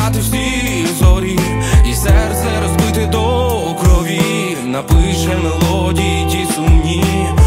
зібрати всі зорі, і серце розбите до крові, напише мелодії ті сумні.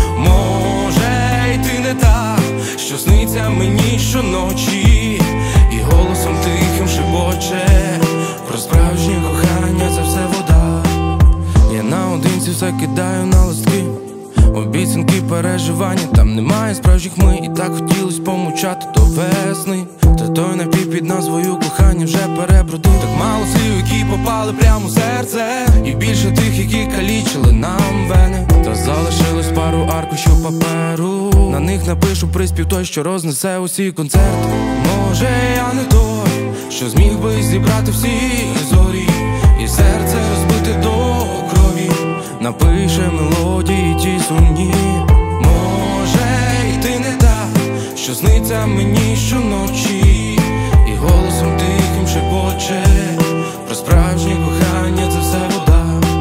Може, й ти не та, що сниться мені щоночі, і голосом тихим шепоче про справжнє кохання, це все вода. Я наодинці все кидаю на листки, обіцянки, переживання, там немає справжніх ми. І так хотілось помовчати до весни, та той напій під назвою кохання вже перебродив. Так мало слів, які попали прямо в серце, і більше тих, які калічили нам вени. Та залишилось пару аркушів паперу, на них напишу приспів той, що рознесе усі концерти. Може, я не той, що зміг би зібрати всі зорі, і серце розбите до крові, напише мелодії ті сумні. Може, й ти не та, що сниться мені щоночі, і голосом тихим шепоче про справжнє кохання, це все вода.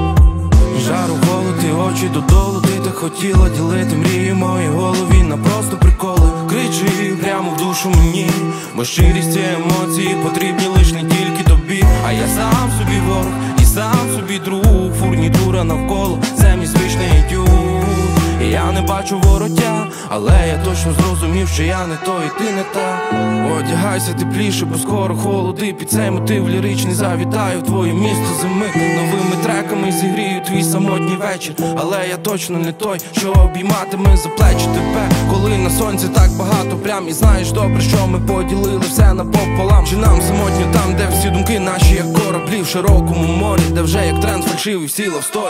Жару, голод і очі додолу, ти так хотіла ділити мрії в моїй голові на просто приколи. Кричи прямо в душу мені, бо щирість і емоції потрібні лиш не тільки тобі. А я сам собі ворог і сам собі друг, фурнітура навколо, це мій звичний етюд. І я не бачу вороття, але я точно зрозумів, що я не той і ти не та. Одягайся тепліше, бо скоро холоди, під цей мотив ліричний завітаю в твоє місто зими. Новими треками зігрію твій самотній вечір, але я точно не той, що обійматиме за плечі тебе, коли на сонці так багато плям. І знаєш добре, що ми поділили все напополам. Чи нам самотньо там, де всі думки наші, як кораблі в широкому морі, де вже як тренд фальшивий всі лавсторі.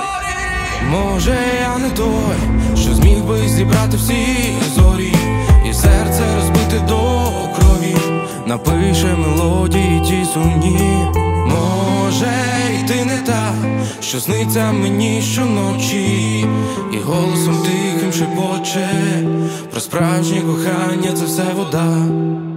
Може, я не той, що зміг би зібрати всі зорі, і серце розбите до крові, напише мелодії ті сумні. Може, й ти не та, що сниться мені щоночі, і голосом тихим шепоче про справжнє кохання, це все вода.